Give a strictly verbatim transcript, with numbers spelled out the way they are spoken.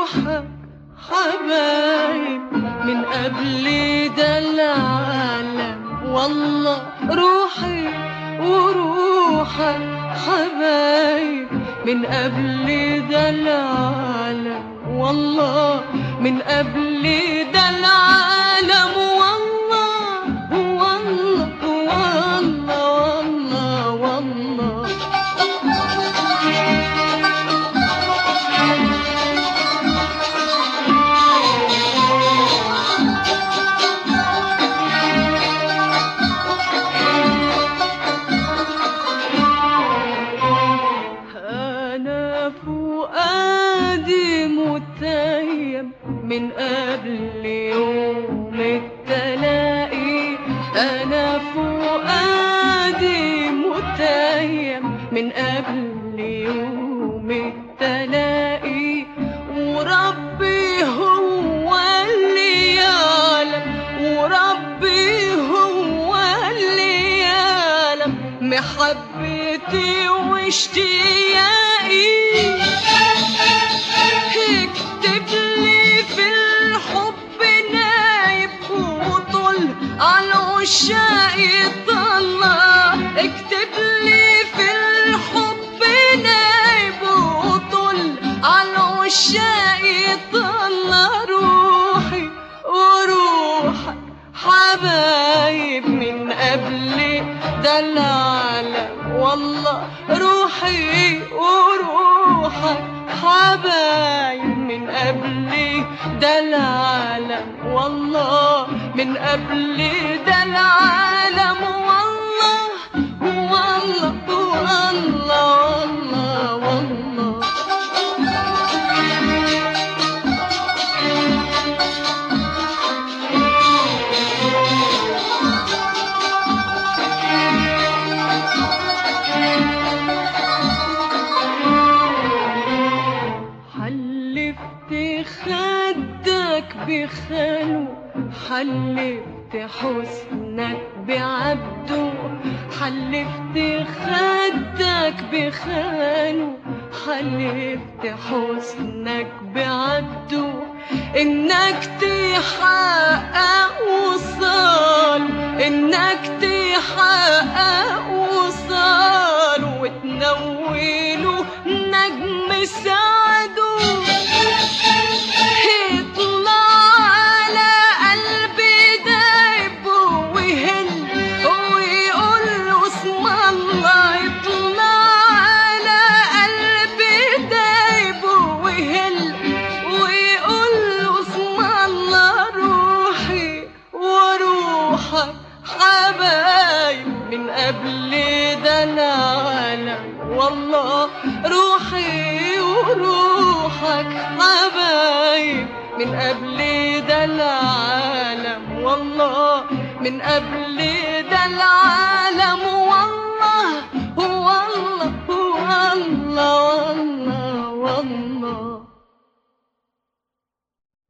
وروحك حبايب من قبل ده العالم. والله روحي وروحك حبايب من قبل ده العالم. والله من قبل ده العالم. والله والله والله والله والله أنا فؤادي متيم من قبل يوم التلاقي. أنا فؤادي متيم من قبل يوم التلاقي. وربي هو اللي يعلم، وربي هو اللي يعلم محبتي واشتياقي. اكتب لي في الحب نايب وطل على عشاقي طلع. اكتب لي في الحب نايب وطل على عشاقي طلع. روحي وروحك حبايب من قبل ده العالم. والله روحي وروحك حبايب من قبل ده العالم. والله من قبل ده العالم. والله والله والله والله والله حلفت خدك بخاله، حلفت حسنك بعبده. حلفت خدك بخاله، حلفت حسنك بعبده. انك تحقق وصال، انك تحقق وصال وتنوله نجم سعده. يطلع على قلبي دايب ويهل ويقول له اسم الله. يطلع على قلبي دايب ويهل ويقول له اسم الله. روحي وروحك حبايب من قبل ده العالم. والله روحي وروحك حبايب من قبل ده العالم. والله من قبل